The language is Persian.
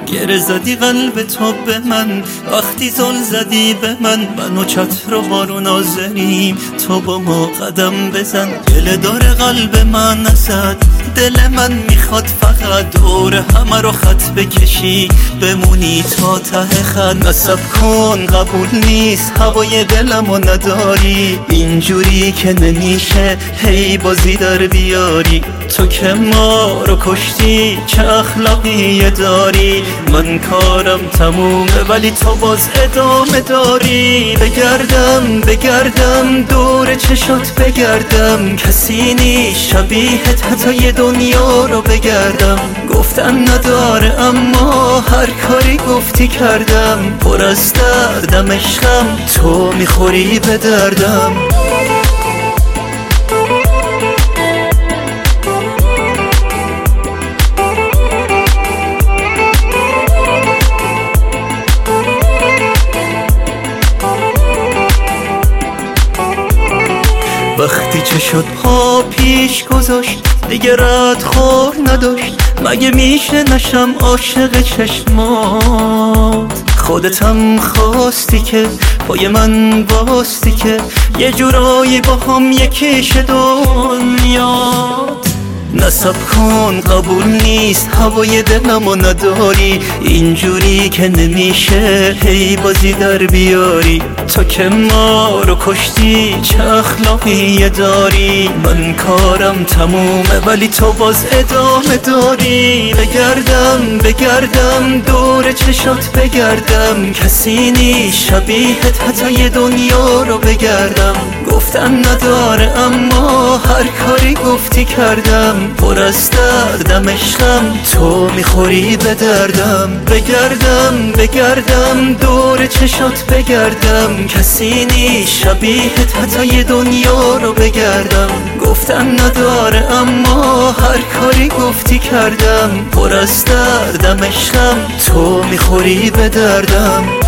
گره زدی قلب تو به من، وقتی زل زدی به من و چتر و بارون آزریم، تو با ما قدم بزن. دل داره قلب من نزد، دل من میخواد فقط دور همه رو خط بکشی، بمونی تا ته خط. نصب کن قبول نیست هوای دلمو نداری، اینجوری که نمیشه هی بازی در بیاری. تو که ما رو کشتی چه اخلاقی داری، من کارم تمومه ولی تو باز ادامه داری. بگردم دور چشات بگردم، کسی نیست شبیهت حتی یه دنیا رو بگردم. گفتن نداره اما هر کاری گفتی کردم، پر از دردم عشقم تو میخوری به دردم. وقتی چه شد پا پیش گذاشت دیگه رد خور نداشت، مگه میشه نشم عاشق چشمات؟ خودتم خواستی که پای من باستی که یه جورایی با هم یکیش دنیات. نصب کن قبول نیست هوای دلمو نداری، اینجوری که نمیشه هی بازی در بیاری. تو که ما رو کشتی چه اخلاقی داری، من کارم تمومه ولی تو باز ادامه داری. بگردم دور چشات بگردم، کسی نیست شبیهت حتی یه دنیا رو بگردم. گفتن نداره اما هر کاری گفتی کردم، پر از دردم عشقم تو میخوری به دردم. بگردم دور چشات بگردم، کسی نیست شبیهت حتی یه دنیا رو بگردم. گفتن نداره اما هر کاری گفتی کردم، پر از دردم عشقم تو میخوری به دردم.